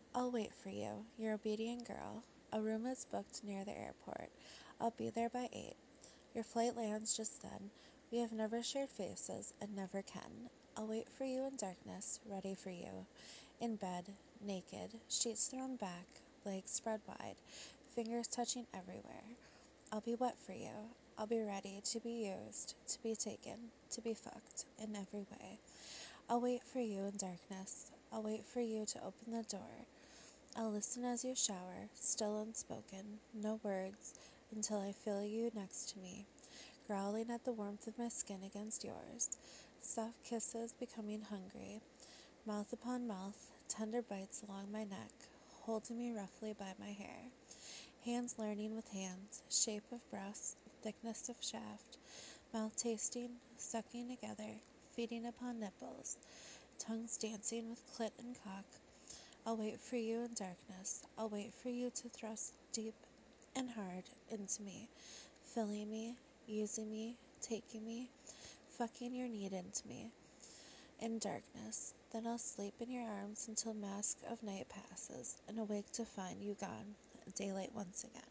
I'll wait for you, your obedient girl. A room is booked near the airport. I'll be there by 8. Your flight lands just then. We have never shared faces and never can. I'll wait for you in darkness, ready for you. In bed, naked, sheets thrown back, legs spread wide, fingers touching everywhere. I'll be wet for you. I'll be ready to be used, to be taken, to be fucked in every way. I'll wait for you in darkness. I'll wait for you to open the door. I'll listen as you shower, still unspoken, no words, until I feel you next to me, growling at the warmth of my skin against yours, soft kisses becoming hungry, mouth upon mouth, tender bites along my neck, holding me roughly by my hair, hands learning with hands, shape of breast, thickness of shaft, mouth tasting, sucking together, feeding upon nipples, tongues dancing with clit and cock. I'll wait for you in darkness. I'll wait for you to thrust deep and hard into me, filling me, using me, taking me, fucking your need into me. In darkness, then I'll sleep in your arms until mask of night passes, and awake to find you gone, daylight once again.